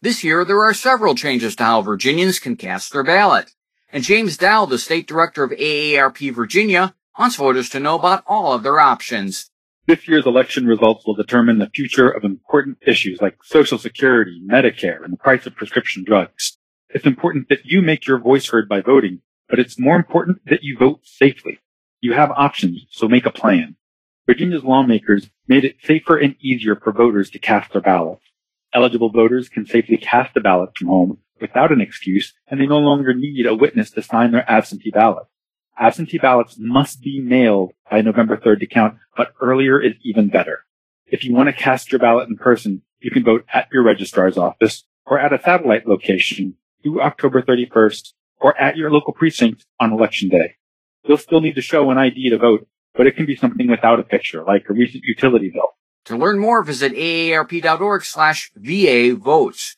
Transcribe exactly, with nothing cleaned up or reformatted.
This year, there are several changes to how Virginians can cast their ballot. And James Dow, the state director of A A R P Virginia, wants voters to know about all of their options. This year's election results will determine the future of important issues like Social Security, Medicare, and the price of prescription drugs. It's important that you make your voice heard by voting, but it's more important that you vote safely. You have options, so make a plan. Virginia's lawmakers made it safer and easier for voters to cast their ballots. Eligible voters can safely cast a ballot from home without an excuse, and they no longer need a witness to sign their absentee ballot. Absentee ballots must be mailed by November third to count, but earlier is even better. If you want to cast your ballot in person, you can vote at your registrar's office or at a satellite location through October thirty-first or at your local precinct on Election Day. You'll still need to show an I D to vote, but it can be something without a picture, like a recent utility bill. To learn more, visit A A R P dot org slash V A votes.